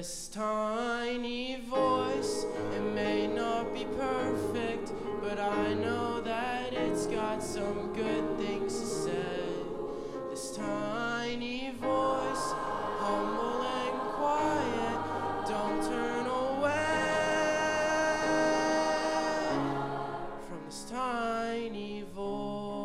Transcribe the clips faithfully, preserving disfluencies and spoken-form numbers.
this tiny voice. It may not be perfect, but I know that it's got some good things to say. This tiny voice, humble and quiet, don't turn away from this tiny voice.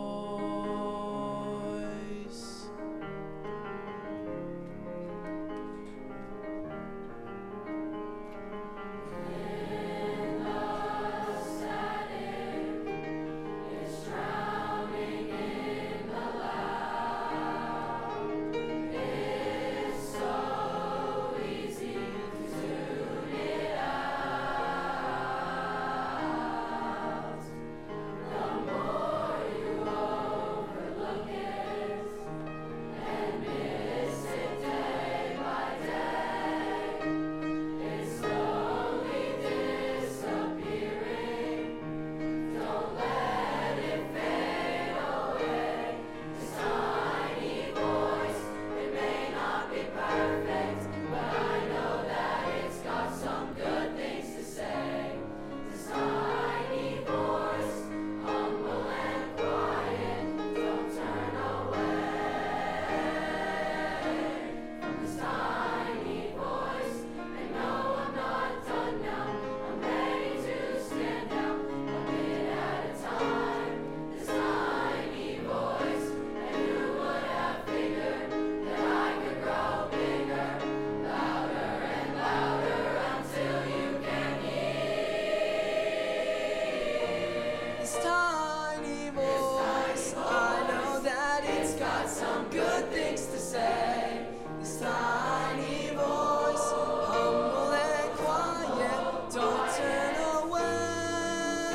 Some good things to say. This tiny voice, humble and quiet, don't turn away.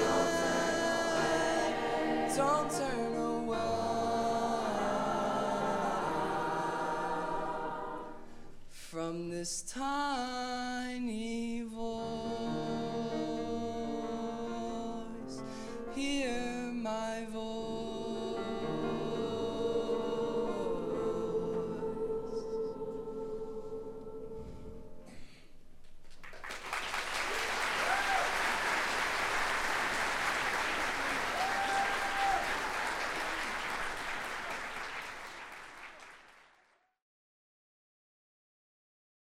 Don't turn away from this time.